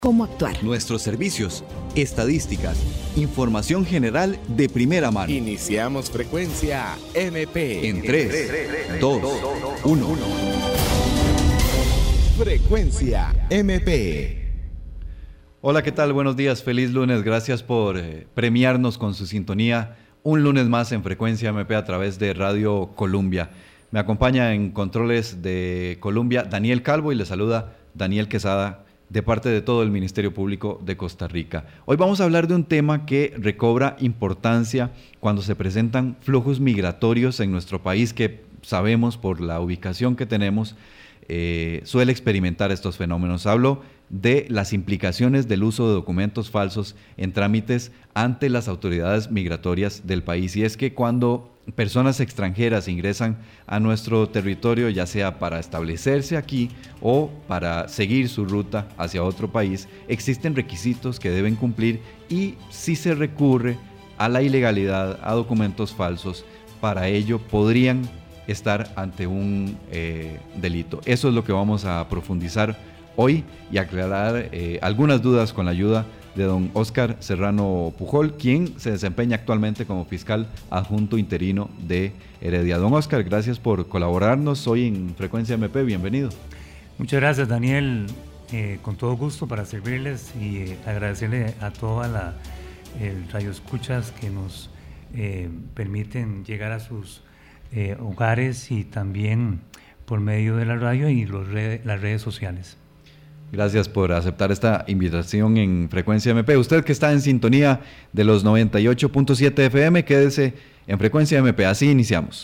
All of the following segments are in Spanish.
cómo actuar. Nuestros servicios, estadísticas, información general de primera mano. Iniciamos Frecuencia MP. En 3, 2, 1. Frecuencia MP. Hola, ¿qué tal? Buenos días, feliz lunes. Gracias por premiarnos con su sintonía. Un lunes más en Frecuencia MP a través de Radio Columbia. Me acompaña en controles de Columbia Daniel Calvo y le saluda Daniel Quesada, de parte de todo el Ministerio Público de Costa Rica. Hoy vamos a hablar de un tema que recobra importancia cuando se presentan flujos migratorios en nuestro país, que sabemos por la ubicación que tenemos, suele experimentar estos fenómenos. Hablo de las implicaciones del uso de documentos falsos en trámites ante las autoridades migratorias del país. Y es que cuando personas extranjeras ingresan a nuestro territorio, ya sea para establecerse aquí o para seguir su ruta hacia otro país, existen requisitos que deben cumplir, y si se recurre a la ilegalidad, a documentos falsos, para ello podrían estar ante un delito. Eso es lo que vamos a profundizar hoy y aclarar algunas dudas con la ayuda de don Óscar Serrano Pujol, quien se desempeña actualmente como fiscal adjunto interino de Heredia. Don Óscar, gracias por colaborarnos hoy en Frecuencia MP, bienvenido. Muchas gracias, Daniel, con todo gusto para servirles y agradecerle a toda la radioescuchas que nos permiten llegar a sus hogares y también por medio de la radio y las redes sociales. Gracias por aceptar esta invitación en Frecuencia MP. Usted que está en sintonía de los 98.7 FM, quédese en Frecuencia MP. Así iniciamos.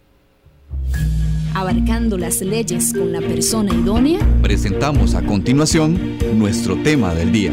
Abarcando las leyes con la persona idónea. Presentamos a continuación nuestro tema del día.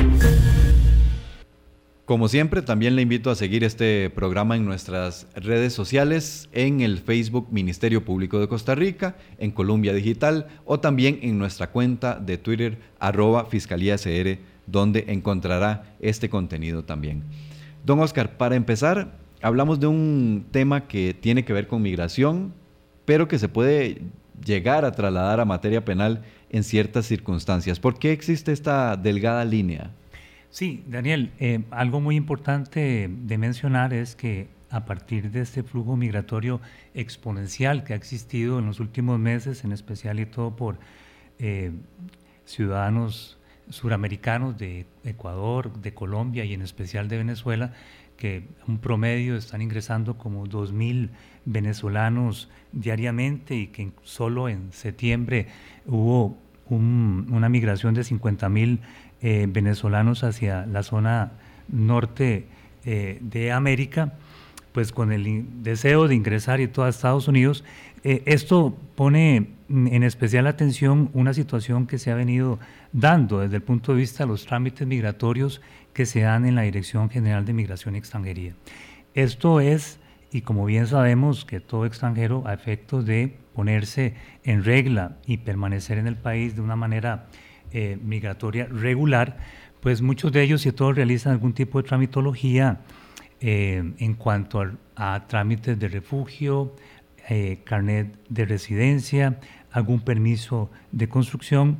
Como siempre, también le invito a seguir este programa en nuestras redes sociales, en el Facebook Ministerio Público de Costa Rica, en Columbia Digital, o también en nuestra cuenta de Twitter, @FiscalíaCR, donde encontrará este contenido también. Don Óscar, para empezar, hablamos de un tema que tiene que ver con migración, pero que se puede llegar a trasladar a materia penal en ciertas circunstancias. ¿Por qué existe esta delgada línea? Sí, Daniel, algo muy importante de mencionar es que a partir de este flujo migratorio exponencial que ha existido en los últimos meses, en especial y todo por ciudadanos suramericanos de Ecuador, de Colombia y en especial de Venezuela, que un promedio están ingresando como 2,000 venezolanos diariamente, y que solo en septiembre hubo una migración de 50,000 venezolanos hacia la zona norte de América, pues con el deseo de ingresar y todo a Estados Unidos. Esto pone en especial atención una situación que se ha venido dando desde el punto de vista de los trámites migratorios que se dan en la Dirección General de Migración y Extranjería. Esto es, y como bien sabemos, que todo extranjero, a efectos de ponerse en regla y permanecer en el país de una manera migratoria regular, pues muchos de ellos y todos realizan algún tipo de tramitología en cuanto a trámites de refugio, carnet de residencia, algún permiso de construcción,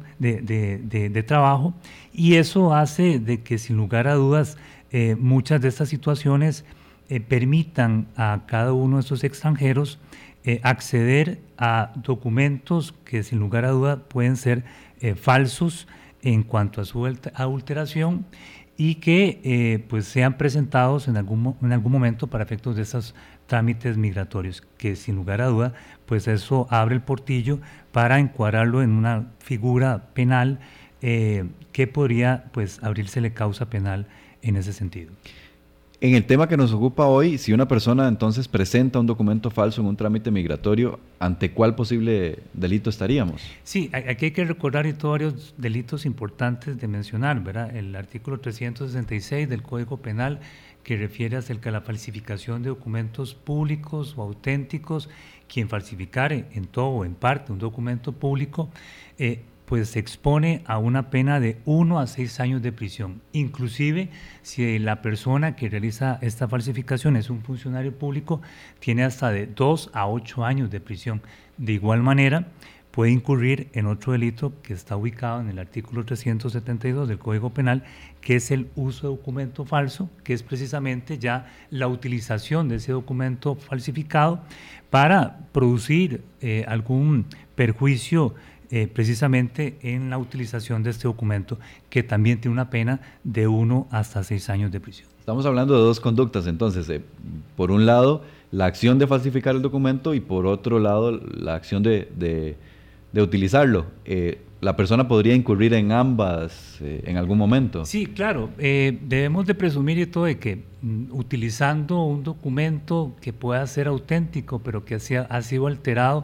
de trabajo, y eso hace de que sin lugar a dudas muchas de estas situaciones permitan a cada uno de estos extranjeros acceder a documentos que sin lugar a dudas pueden ser falsos en cuanto a su adulteración, y que pues sean presentados en algún momento para efectos de esos trámites migratorios, que sin lugar a duda pues eso abre el portillo para encuadrarlo en una figura penal que podría pues abrírsele causa penal en ese sentido. En el tema que nos ocupa hoy, si una persona entonces presenta un documento falso en un trámite migratorio, ¿ante cuál posible delito estaríamos? Sí, aquí hay que recordar y todos varios delitos importantes de mencionar, ¿verdad? El artículo 366 del Código Penal, que refiere acerca de la falsificación de documentos públicos o auténticos. Quien falsificare en todo o en parte un documento público, pues se expone a una pena de 1 a 6 años de prisión. Inclusive, si la persona que realiza esta falsificación es un funcionario público, tiene hasta de 2 a 8 años de prisión. De igual manera, puede incurrir en otro delito que está ubicado en el artículo 372 del Código Penal, que es el uso de documento falso, que es precisamente ya la utilización de ese documento falsificado para producir algún perjuicio precisamente en la utilización de este documento, que también tiene una pena de 1 hasta 6 años de prisión. Estamos hablando de dos conductas, entonces, por un lado, la acción de falsificar el documento y por otro lado, la acción de utilizarlo. ¿La persona podría incurrir en ambas en algún momento? Sí, claro. Debemos de presumir y todo de que utilizando un documento que pueda ser auténtico, pero que ha sido alterado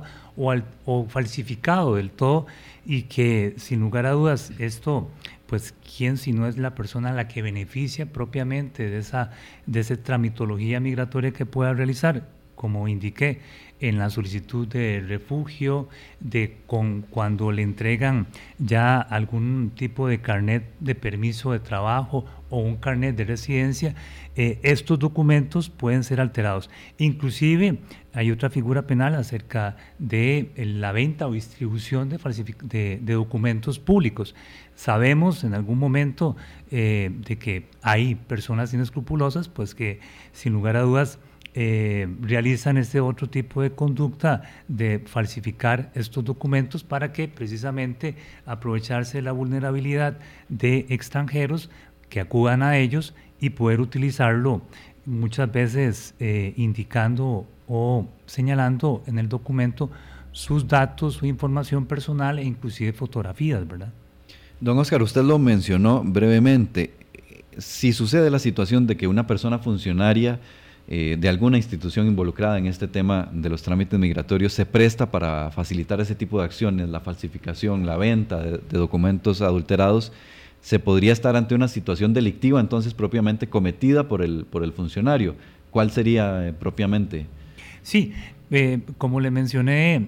o falsificado del todo, y que sin lugar a dudas esto, pues quién si no es la persona a la que beneficia propiamente de esa tramitología migratoria que pueda realizar, como indiqué, en la solicitud de refugio, cuando le entregan ya algún tipo de carnet de permiso de trabajo o un carnet de residencia, estos documentos pueden ser alterados. Inclusive hay otra figura penal acerca de la venta o distribución de documentos públicos. Sabemos en algún momento de que hay personas inescrupulosas, pues que sin lugar a dudas realizan este otro tipo de conducta de falsificar estos documentos para que precisamente aprovecharse de la vulnerabilidad de extranjeros que acudan a ellos y poder utilizarlo muchas veces indicando o señalando en el documento sus datos, su información personal e inclusive fotografías, ¿verdad? Don Oscar, usted lo mencionó brevemente. Si sucede la situación de que una persona funcionaria de alguna institución involucrada en este tema de los trámites migratorios se presta para facilitar ese tipo de acciones, la falsificación, la venta de documentos adulterados, se podría estar ante una situación delictiva entonces propiamente cometida por el funcionario. ¿Cuál sería propiamente? Sí, como le mencioné,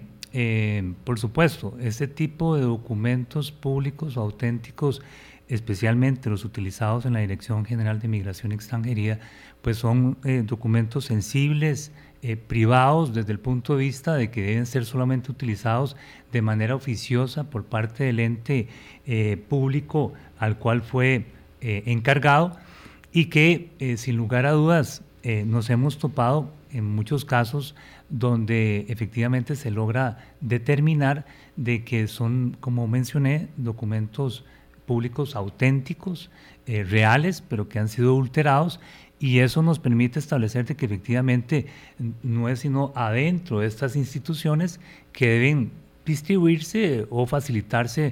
por supuesto, este tipo de documentos públicos o auténticos, especialmente los utilizados en la Dirección General de Migración y Extranjería, pues son documentos sensibles, privados desde el punto de vista de que deben ser solamente utilizados de manera oficiosa por parte del ente público al cual fue encargado, y que sin lugar a dudas nos hemos topado en muchos casos donde efectivamente se logra determinar de que son, como mencioné, documentos públicos auténticos, reales, pero que han sido adulterados, y eso nos permite establecer de que efectivamente no es sino adentro de estas instituciones que deben distribuirse o facilitarse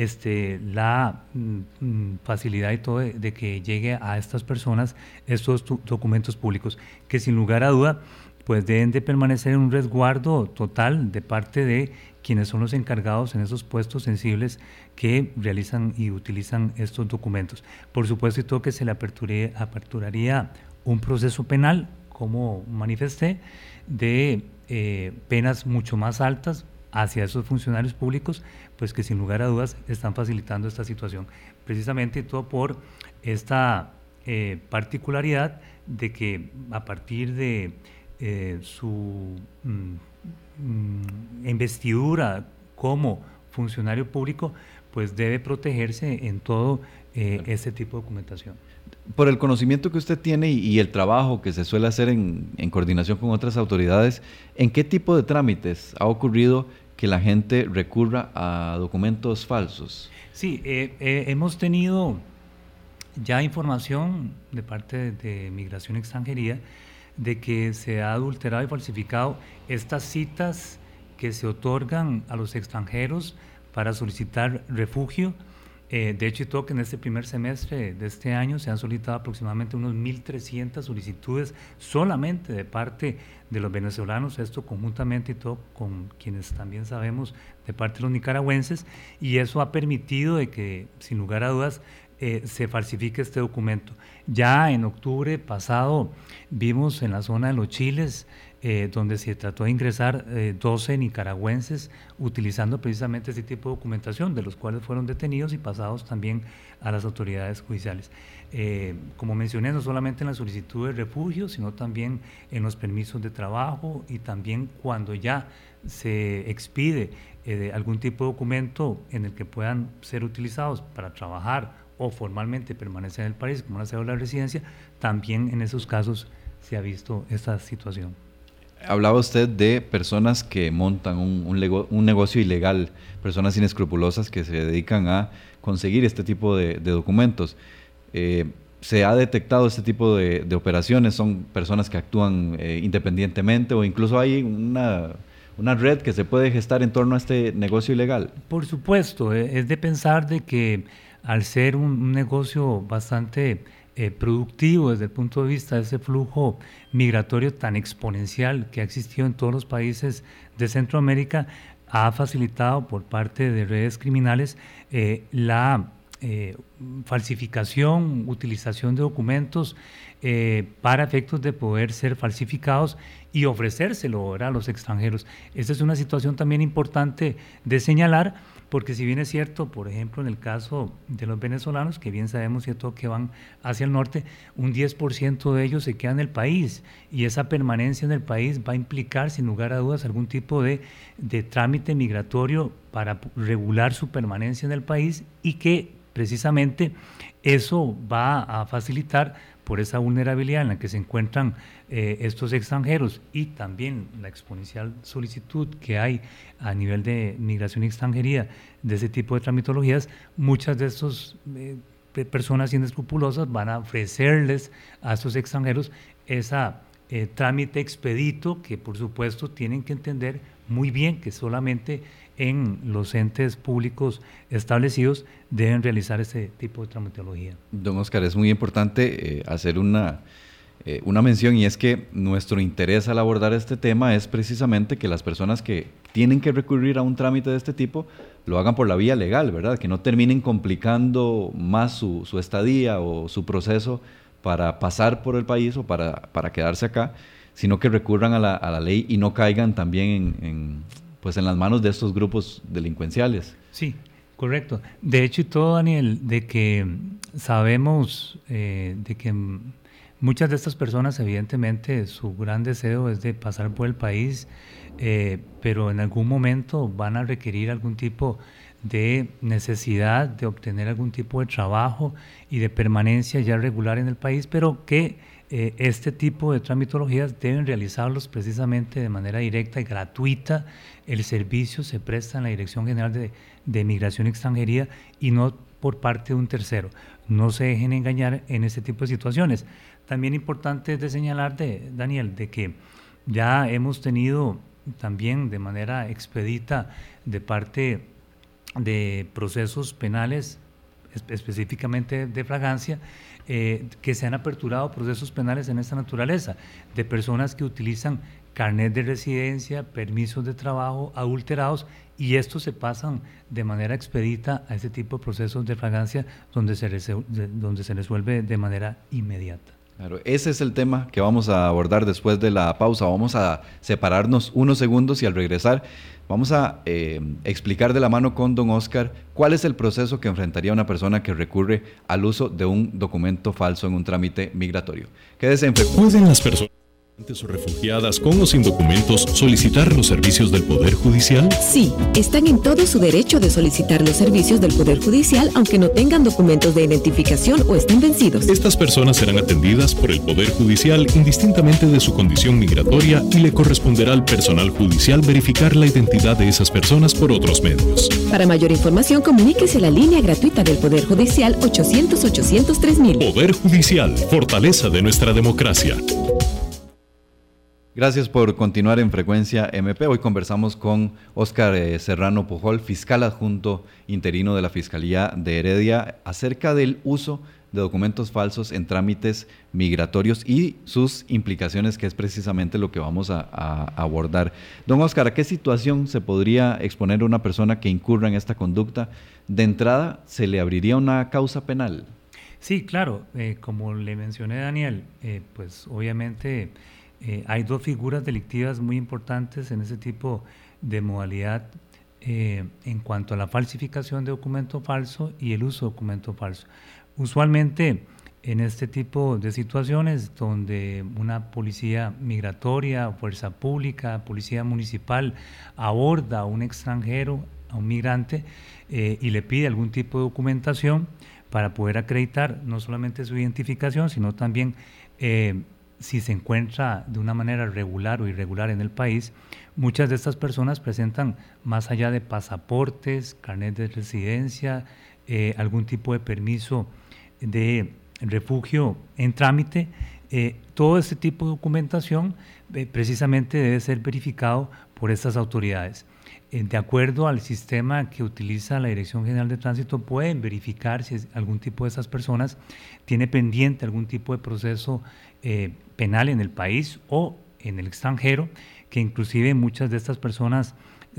la facilidad y todo de que llegue a estas personas estos documentos públicos, que sin lugar a duda pues deben de permanecer en un resguardo total de parte de quienes son los encargados en esos puestos sensibles que realizan y utilizan estos documentos. Por supuesto, y todo que se le aperturaría un proceso penal, como manifesté, de penas mucho más altas hacia esos funcionarios públicos, pues que sin lugar a dudas están facilitando esta situación. Precisamente todo por esta particularidad de que a partir de su investidura como funcionario público, pues debe protegerse en todo este tipo de documentación. Por el conocimiento que usted tiene y el trabajo que se suele hacer en coordinación con otras autoridades, ¿en qué tipo de trámites ha ocurrido que la gente recurra a documentos falsos? Sí, hemos tenido ya información de parte de Migración y Extranjería de que se ha adulterado y falsificado estas citas que se otorgan a los extranjeros para solicitar refugio. De hecho, y todo que en este primer semestre de este año se han solicitado aproximadamente unos 1.300 solicitudes solamente de parte de los venezolanos, esto conjuntamente y todo con quienes también sabemos de parte de los nicaragüenses, y eso ha permitido de que, sin lugar a dudas, se falsifique este documento. Ya en octubre pasado vimos en la zona de Los Chiles, donde se trató de ingresar 12 nicaragüenses utilizando precisamente este tipo de documentación, de los cuales fueron detenidos y pasados también a las autoridades judiciales. Como mencioné, no solamente en la solicitud de refugio, sino también en los permisos de trabajo, y también cuando ya se expide algún tipo de documento en el que puedan ser utilizados para trabajar o formalmente permanecer en el país, como una cédula de residencia, también en esos casos se ha visto esta situación. Hablaba usted de personas que montan un negocio ilegal, personas inescrupulosas que se dedican a conseguir este tipo de documentos. ¿Se ha detectado este tipo de operaciones? ¿Son personas que actúan independientemente o incluso hay una red que se puede gestar en torno a este negocio ilegal? Por supuesto, es de pensar de que al ser un negocio bastante productivo desde el punto de vista de ese flujo migratorio tan exponencial que ha existido en todos los países de Centroamérica, ha facilitado por parte de redes criminales la falsificación, utilización de documentos para efectos de poder ser falsificados y ofrecérselo a los extranjeros. Esta es una situación también importante de señalar, porque si bien es cierto, por ejemplo, en el caso de los venezolanos, que bien sabemos cierto que van hacia el norte, un 10% de ellos se queda en el país, y esa permanencia en el país va a implicar, sin lugar a dudas, algún tipo de trámite migratorio para regular su permanencia en el país, y que precisamente eso va a facilitar, por esa vulnerabilidad en la que se encuentran estos extranjeros y también la exponencial solicitud que hay a nivel de migración y extranjería de ese tipo de tramitologías, muchas de estas personas inescrupulosas van a ofrecerles a estos extranjeros esa trámite expedito que por supuesto tienen que entender muy bien que solamente en los entes públicos establecidos deben realizar ese tipo de tramitología. Don Oscar, es muy importante hacer una mención, y es que nuestro interés al abordar este tema es precisamente que las personas que tienen que recurrir a un trámite de este tipo lo hagan por la vía legal, ¿verdad? Que no terminen complicando más su estadía o su proceso para pasar por el país o para quedarse acá, sino que recurran a la ley y no caigan también en las manos de estos grupos delincuenciales. Sí, correcto. De hecho y todo, Daniel, de que sabemos de que muchas de estas personas, evidentemente, su gran deseo es de pasar por el país, pero en algún momento van a requerir algún tipo de necesidad de obtener algún tipo de trabajo y de permanencia ya regular en el país, pero que este tipo de tramitologías deben realizarlos precisamente de manera directa y gratuita. El servicio se presta en la Dirección General de Migración y Extranjería y no por parte de un tercero. No se dejen engañar en este tipo de situaciones. También importante es de señalar, Daniel, de que ya hemos tenido también de manera expedita de parte de procesos penales, específicamente de flagrancia, que se han aperturado procesos penales en esta naturaleza, de personas que utilizan carnet de residencia, permisos de trabajo adulterados, y estos se pasan de manera expedita a este tipo de procesos de flagrancia donde se resuelve de manera inmediata. Claro, ese es el tema que vamos a abordar después de la pausa. Vamos a separarnos unos segundos y al regresar vamos a explicar de la mano con don Oscar cuál es el proceso que enfrentaría una persona que recurre al uso de un documento falso en un trámite migratorio. Quédese en frecuencia. ¿Pueden las personas o refugiadas con o sin documentos solicitar los servicios del Poder Judicial? Sí, están en todo su derecho de solicitar los servicios del Poder Judicial aunque no tengan documentos de identificación o estén vencidos. Estas personas serán atendidas por el Poder Judicial indistintamente de su condición migratoria y le corresponderá al personal judicial verificar la identidad de esas personas por otros medios. Para mayor información, comuníquese a la línea gratuita del Poder Judicial 800-800-3000. Poder Judicial, fortaleza de nuestra democracia. Gracias por continuar en Frecuencia MP. Hoy conversamos con Oscar Serrano Pujol, fiscal adjunto interino de la Fiscalía de Heredia, acerca del uso de documentos falsos en trámites migratorios y sus implicaciones, que es precisamente lo que vamos a abordar. Don Oscar, ¿a qué situación se podría exponer una persona que incurra en esta conducta? De entrada, ¿se le abriría una causa penal? Sí, claro. Como le mencioné, Daniel, pues obviamente hay dos figuras delictivas muy importantes en ese tipo de modalidad en cuanto a la falsificación de documento falso y el uso de documento falso. Usualmente en este tipo de situaciones donde una policía migratoria, fuerza pública, policía municipal aborda a un extranjero, a un migrante, y le pide algún tipo de documentación para poder acreditar no solamente su identificación, sino también si se encuentra de una manera regular o irregular en el país. Muchas de estas personas presentan, más allá de pasaportes, carnet de residencia, algún tipo de permiso de refugio en trámite. Todo este tipo de documentación precisamente debe ser verificado por estas autoridades. De acuerdo al sistema que utiliza la Dirección General de Tránsito, pueden verificar si algún tipo de esas personas tiene pendiente algún tipo de proceso penal en el país o en el extranjero, que inclusive muchas de estas personas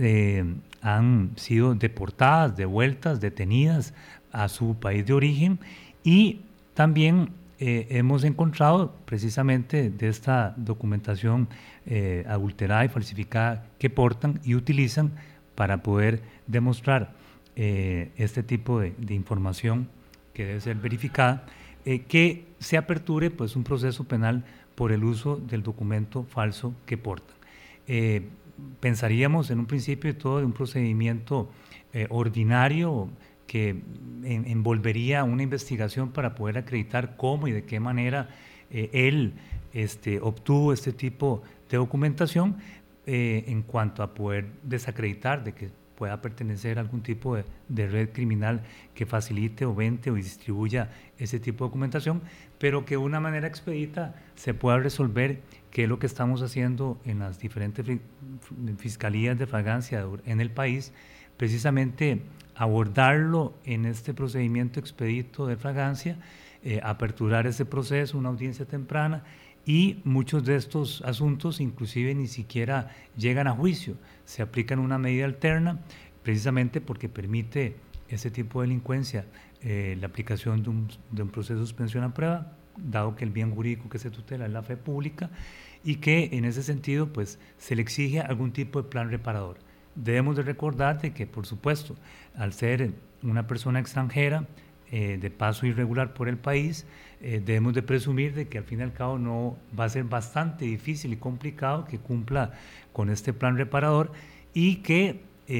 han sido deportadas, devueltas, detenidas a su país de origen, y también hemos encontrado precisamente de esta documentación adulterada y falsificada que portan y utilizan para poder demostrar este tipo de información que debe ser verificada, que se aperture pues un proceso penal por el uso del documento falso que portan. Pensaríamos en un principio de todo de un procedimiento ordinario que envolvería una investigación para poder acreditar cómo y de qué manera él obtuvo este tipo de documentación, en cuanto a poder desacreditar de que pueda pertenecer a algún tipo de red criminal que facilite o vende o distribuya ese tipo de documentación, pero que de una manera expedita se pueda resolver, que es lo que estamos haciendo en las diferentes fiscalías de flagrancia en el país, precisamente abordarlo en este procedimiento expedito de flagrancia, aperturar ese proceso, una audiencia temprana, y muchos de estos asuntos inclusive ni siquiera llegan a juicio, se aplican una medida alterna precisamente porque permite ese tipo de delincuencia la aplicación de un proceso de suspensión a prueba, dado que el bien jurídico que se tutela es la fe pública, y que en ese sentido pues se le exige algún tipo de plan reparador. Debemos de recordar de que, por supuesto, al ser una persona extranjera de paso irregular por el país, debemos de presumir de que al fin y al cabo no va a ser bastante difícil y complicado que cumpla con este plan reparador, y que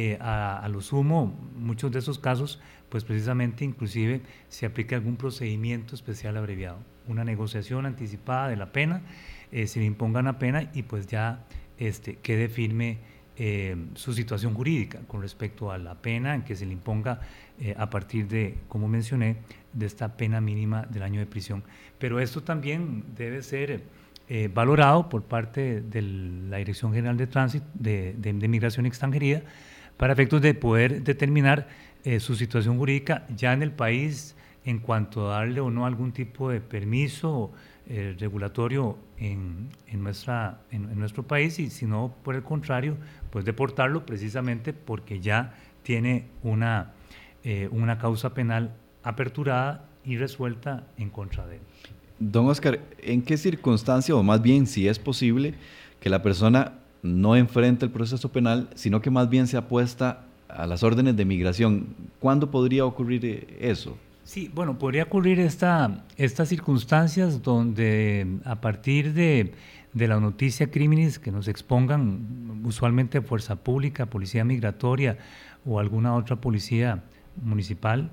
a lo sumo, muchos de esos casos, pues precisamente inclusive se aplique algún procedimiento especial abreviado, una negociación anticipada de la pena, se le imponga una pena y pues ya quede firme su situación jurídica con respecto a la pena en que se le imponga a partir de, como mencioné, de esta pena mínima del año de prisión. Pero esto también debe ser valorado por parte de la Dirección General de Tránsito, de Migración y Extranjería, para efectos de poder determinar su situación jurídica ya en el país en cuanto a darle o no algún tipo de permiso regulatorio en nuestro país, y si no, por el contrario, pues deportarlo precisamente porque ya tiene una causa penal aperturada y resuelta en contra de él. Don Oscar, ¿en qué circunstancia, o más bien si es posible, que la persona no enfrente el proceso penal, sino que más bien se apuesta a las órdenes de migración? ¿Cuándo podría ocurrir eso? Sí, bueno, podría ocurrir estas circunstancias donde a partir de la noticia criminis que nos expongan usualmente Fuerza Pública, Policía Migratoria o alguna otra policía municipal,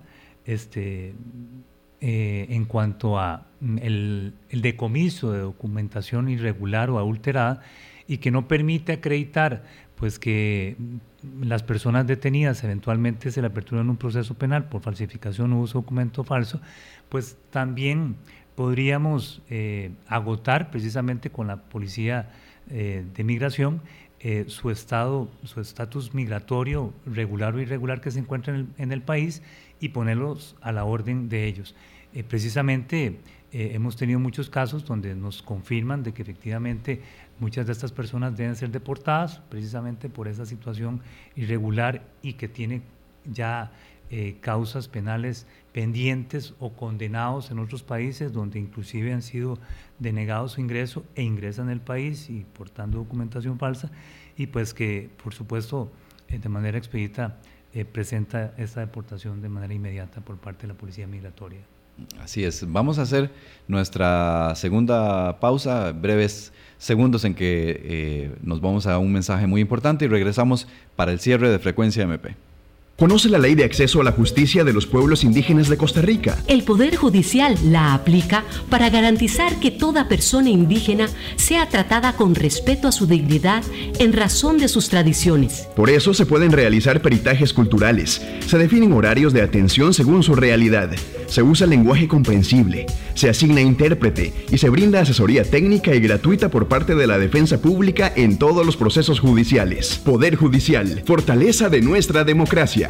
en cuanto a el decomiso de documentación irregular o adulterada y que no permite acreditar pues que las personas detenidas eventualmente se le aperturan un proceso penal por falsificación o uso de documento falso, pues también podríamos agotar precisamente con la Policía de Migración su estatus migratorio regular o irregular que se encuentra en el país y ponerlos a la orden de ellos. Precisamente hemos tenido muchos casos donde nos confirman de que efectivamente muchas de estas personas deben ser deportadas precisamente por esa situación irregular y que tiene ya causas penales pendientes o condenados en otros países donde inclusive han sido denegados su ingreso e ingresan al país y portando documentación falsa, y pues que por supuesto de manera expedita presenta esta deportación de manera inmediata por parte de la Policía Migratoria. Así es. Vamos a hacer nuestra segunda pausa, breves segundos en que nos vamos a un mensaje muy importante y regresamos para el cierre de Frecuencia MP. ¿Conoce la Ley de Acceso a la Justicia de los Pueblos Indígenas de Costa Rica? El Poder Judicial la aplica para garantizar que toda persona indígena sea tratada con respeto a su dignidad en razón de sus tradiciones. Por eso se pueden realizar peritajes culturales, se definen horarios de atención según su realidad, se usa lenguaje comprensible, se asigna intérprete y se brinda asesoría técnica y gratuita por parte de la defensa pública en todos los procesos judiciales. Poder Judicial, fortaleza de nuestra democracia.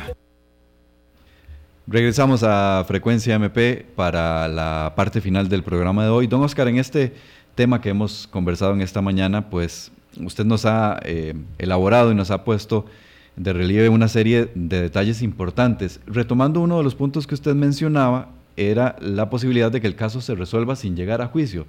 Regresamos a Frecuencia MP para la parte final del programa de hoy. Don Oscar, en este tema que hemos conversado en esta mañana, pues usted nos ha elaborado y nos ha puesto de relieve una serie de detalles importantes. Retomando uno de los puntos que usted mencionaba, era la posibilidad de que el caso se resuelva sin llegar a juicio.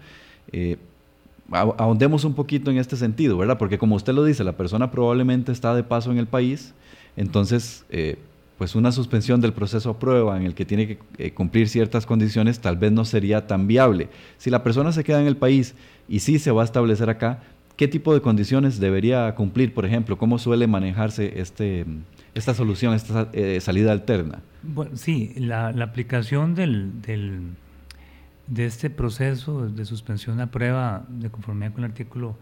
Ahondemos un poquito en este sentido, ¿verdad? Porque como usted lo dice, la persona probablemente está de paso en el país, entonces pues una suspensión del proceso a prueba en el que tiene que cumplir ciertas condiciones tal vez no sería tan viable. Si la persona se queda en el país y sí se va a establecer acá, ¿qué tipo de condiciones debería cumplir? Por ejemplo, ¿cómo suele manejarse esta solución, esta salida alterna? Bueno, sí, la aplicación de este proceso de suspensión a prueba de conformidad con el artículo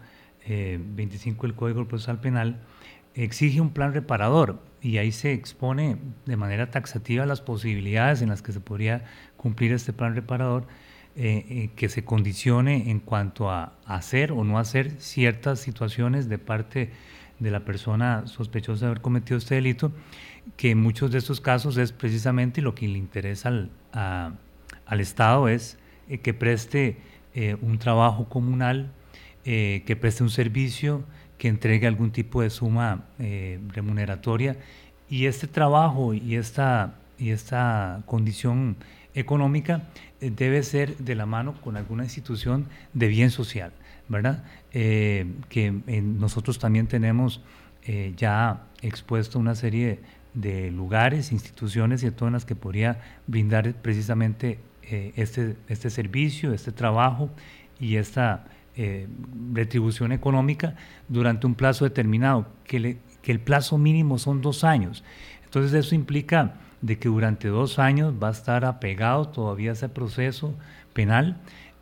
25 del Código Procesal Penal exige un plan reparador, y ahí se expone de manera taxativa las posibilidades en las que se podría cumplir este plan reparador, que se condicione en cuanto a hacer o no hacer ciertas situaciones de parte de la persona sospechosa de haber cometido este delito, que en muchos de estos casos es precisamente lo que le interesa al Estado, es que preste un trabajo comunal, que preste un servicio, que entregue algún tipo de suma remuneratoria, y este trabajo y esta condición económica debe ser de la mano con alguna institución de bien social, ¿verdad? Que nosotros también tenemos ya expuesto una serie de lugares, instituciones y todo en las que podría brindar precisamente este servicio, este trabajo y esta retribución económica durante un plazo determinado, que el plazo mínimo son 2 años. Entonces eso implica de que durante 2 años va a estar apegado todavía a ese proceso penal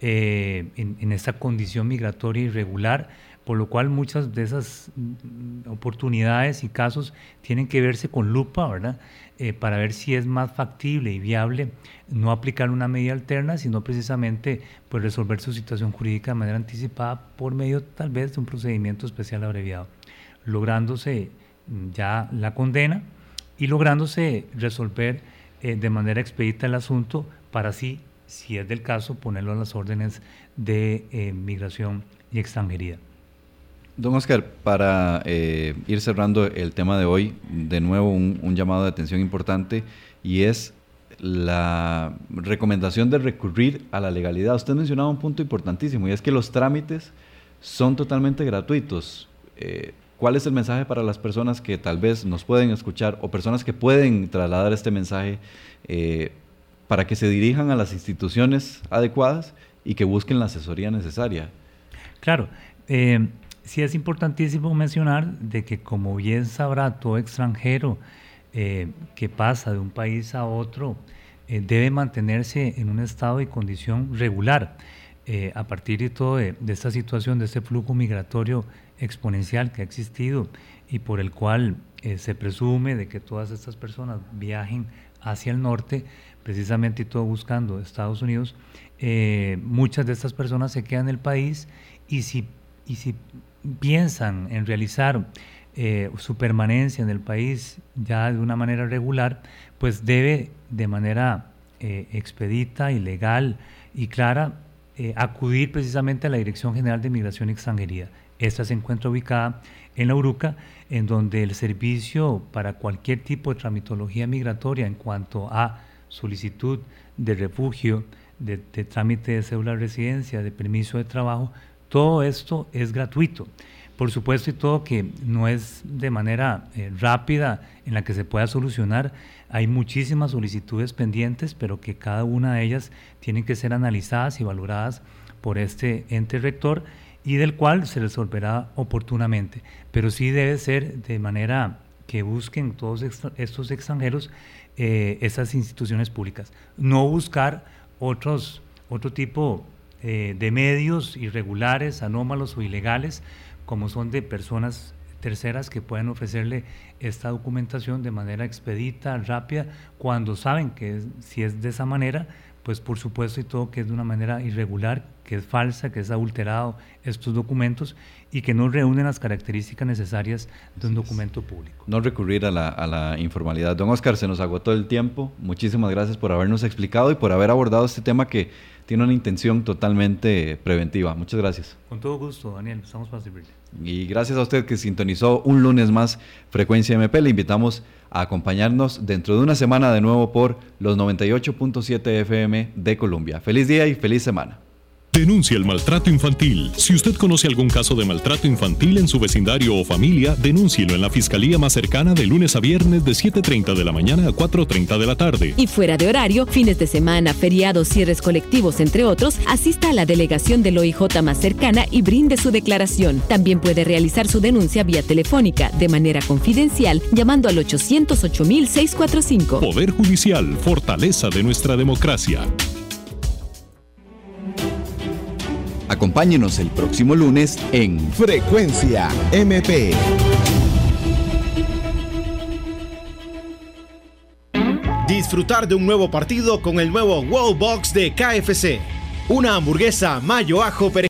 en esa condición migratoria irregular, por lo cual muchas de esas oportunidades y casos tienen que verse con lupa, ¿verdad? Para ver si es más factible y viable no aplicar una medida alterna, sino precisamente pues, resolver su situación jurídica de manera anticipada por medio tal vez de un procedimiento especial abreviado, lográndose ya la condena y lográndose resolver de manera expedita el asunto para así, si es del caso, ponerlo a las órdenes de migración y extranjería. Don Oscar, para ir cerrando el tema de hoy, de nuevo un llamado de atención importante, y es la recomendación de recurrir a la legalidad. Usted mencionaba un punto importantísimo, y es que los trámites son totalmente gratuitos. ¿Cuál es el mensaje para las personas que tal vez nos pueden escuchar o personas que pueden trasladar este mensaje para que se dirijan a las instituciones adecuadas y que busquen la asesoría necesaria? Claro, sí es importantísimo mencionar de que, como bien sabrá todo extranjero que pasa de un país a otro, debe mantenerse en un estado y condición regular. A partir de todo de esta situación, de este flujo migratorio exponencial que ha existido y por el cual se presume de que todas estas personas viajen hacia el norte, precisamente y todo buscando Estados Unidos, muchas de estas personas se quedan en el país y si piensan en realizar su permanencia en el país ya de una manera regular, pues debe de manera expedita y legal y clara acudir precisamente a la Dirección General de Migración y Extranjería. Esta se encuentra ubicada en La Uruca, en donde el servicio para cualquier tipo de tramitología migratoria en cuanto a solicitud de refugio, de trámite de cédula de residencia, de permiso de trabajo, todo esto es gratuito. Por supuesto, y todo que no es de manera rápida en la que se pueda solucionar, Hay muchísimas solicitudes pendientes, pero que cada una de ellas tienen que ser analizadas y valoradas por este ente rector y del cual se resolverá oportunamente. Pero sí debe ser de manera que busquen todos estos extranjeros esas instituciones públicas. No buscar otro tipo de medios irregulares, anómalos o ilegales, como son de personas terceras que pueden ofrecerle esta documentación de manera expedita, rápida, cuando saben que si es de esa manera, pues por supuesto y todo que es de una manera irregular, que es falsa, que es adulterado estos documentos y que no reúnen las características necesarias de un documento público. No recurrir a la informalidad. Don Oscar, se nos agotó el tiempo. Muchísimas gracias por habernos explicado y por haber abordado este tema que tiene una intención totalmente preventiva. Muchas gracias. Con todo gusto, Daniel, estamos para servirle. Y gracias a usted que sintonizó un lunes más Frecuencia MP. Le invitamos a acompañarnos dentro de una semana de nuevo por los 98.7 FM de Colombia. Feliz día y feliz semana. Denuncia el maltrato infantil. Si usted conoce algún caso de maltrato infantil en su vecindario o familia, denúncielo en la fiscalía más cercana de lunes a viernes de 7:30 de la mañana a 4:30 de la tarde. Y fuera de horario, fines de semana, feriados, cierres colectivos, entre otros, asista a la delegación del OIJ más cercana y brinde su declaración. También puede realizar su denuncia vía telefónica, de manera confidencial, llamando al 800-8000-645. Poder Judicial, fortaleza de nuestra democracia. Acompáñenos el próximo lunes en Frecuencia MP. Disfrutar de un nuevo partido con el nuevo Wow Box de KFC. Una hamburguesa mayo ajo perejil